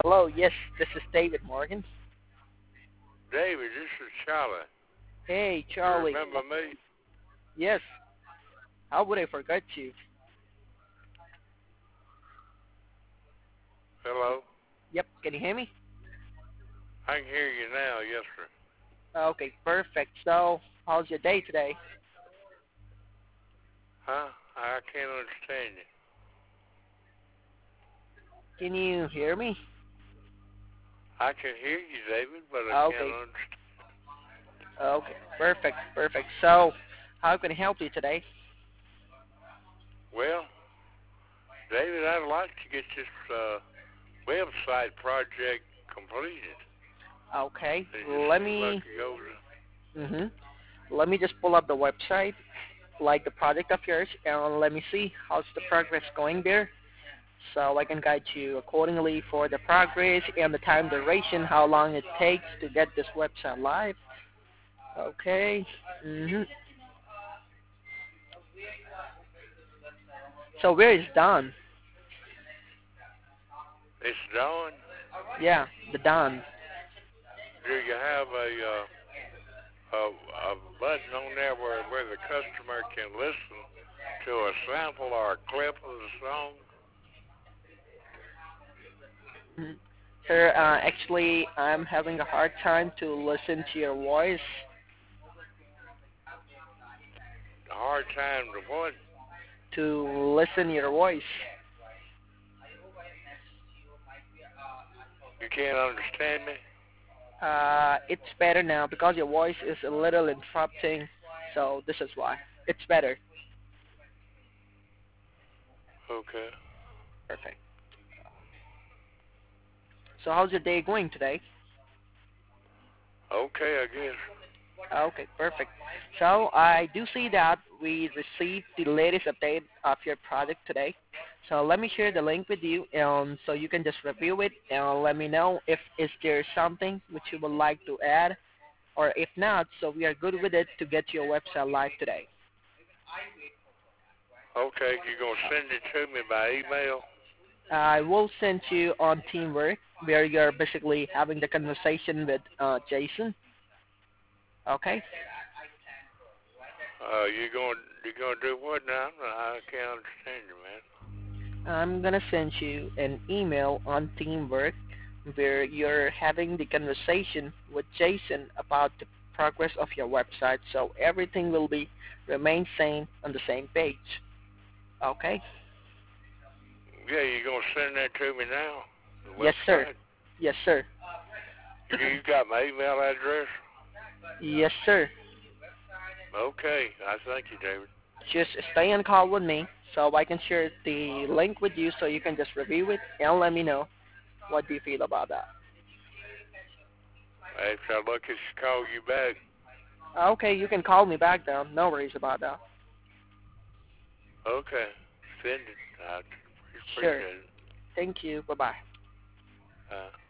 Hello, yes, this is David Morgan. David, this is Charlie. Hey, You Charlie. remember me? Yes, how would I forget you? Hello? Yep, can you hear me? I can hear you now, yes, sir. Okay, perfect. So, how's your day today? Huh? I can't understand you. Can you hear me? I can hear you, David, but I can't Okay, understand. okay, perfect. So, how can I help you today? Well, David, I'd like to get this website project completed. Okay, It just let seems like me, it goes to... mhm, let me just pull up the website, like the project of yours, and let me see how's the progress going there. So I can guide you accordingly for the progress and the time duration, how long it takes to get this website live. Okay. So where is Don? It's done. Yeah, the Don. Do you have a button on there where the customer can listen to a sample or a clip of the song? Mhm. Sir, actually, I'm having a hard time to listen to your voice. A hard time to what? To listen your voice. You can't understand me? It's better now because your voice is a little interrupting. So this is why. It's better. Okay. Perfect. So how's your day going today? Okay, I guess. Okay, perfect. So I do see that we received the latest update of your project today. So let me share the link with you, and so you can just review it and let me know if is there something which you would like to add, or if not, so we are good with it to get your website live today. Okay, you're going to send it to me by email? I will send you on Teamwork where you're basically having the conversation with Jason. Okay. You're going to do what now? I can't understand you, man. I'm gonna send you an email on Teamwork where you're having the conversation with Jason about the progress of your website, so everything will be remain same on the same page. Okay? Yeah, you're going to send that to me now? The Yes, sir. website? Yes, sir. You got my email address? Yes, sir. Okay, I thank you, David. Just stay on call with me so I can share the link with you so you can just review it and let me know what do you feel about that. If I look, it's call you back. Okay, you can call me back though. No worries about that. Okay, send it. I Sure. appreciate it. Thank you. Bye bye.